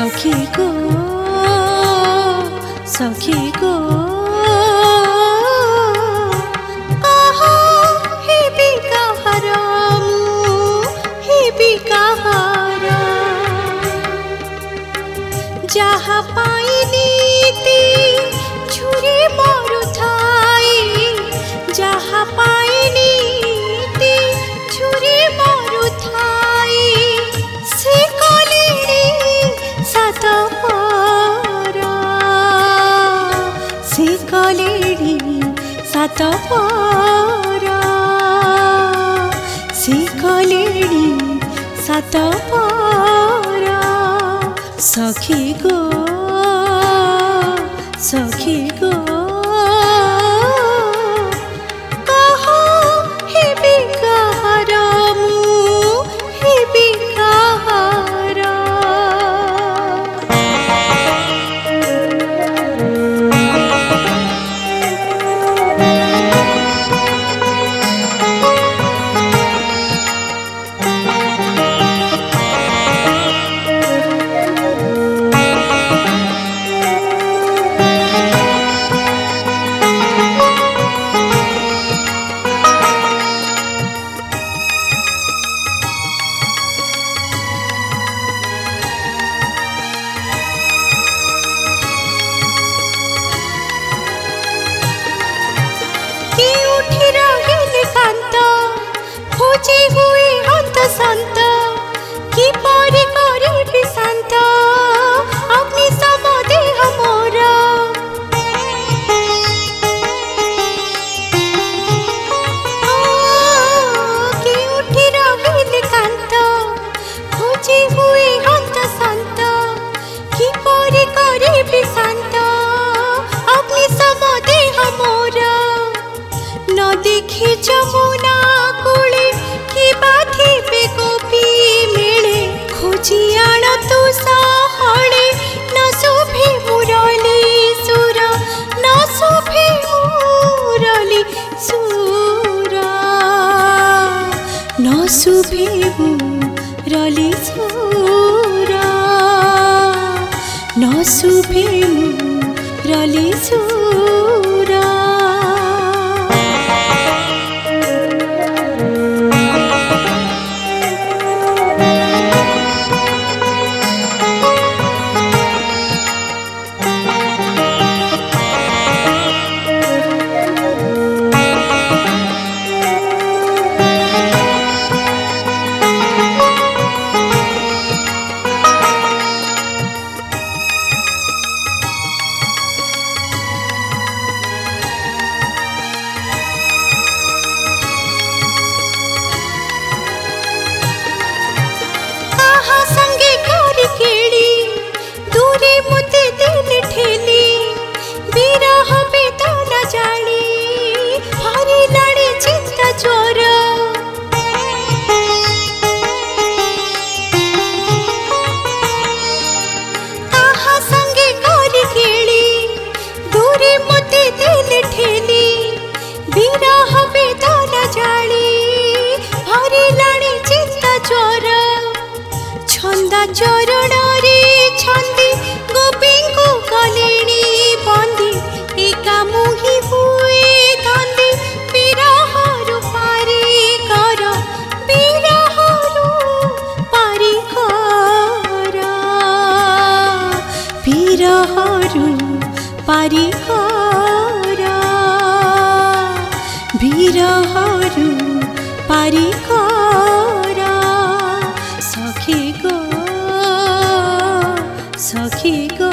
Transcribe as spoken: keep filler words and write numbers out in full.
सखी गो सखी गो कहा हे भी कहारा हे भी कहारा जहाँ पाइनी ती छुरी मोरु थाई जहाँ पाइनी ती छुरी मोरु थाई से कलेड़ी सात परा से कलेड़ी सात परा से कलेड़ी सात परा सखी गो सखी गो कहा हे भी कहारा हे भी कहारा खोजे हुए हंत संत कि परी करे भी संत अग्नि समदे हमरा कि उठी रहिल कांत खोजे हुए हंत संत कि परी करे भी संत अग्नि समदे हमरा न देखी जमुना कूले कि बाधी पे गोपी मिले खोजी आण तू सहले न शोभे मुरली सुर न शोभे मुरली सुर न शोभे मुरली सुर न शोभे मुरली सुर छंदा चरण रे छंदी गोपी को कलेणी बंदी एका मुही हुए धंदी बिरहरु पारी कर बिरहरु पारी कर बिरहरु पारी कर बिरहरु पारी कर सखी गो सखी गो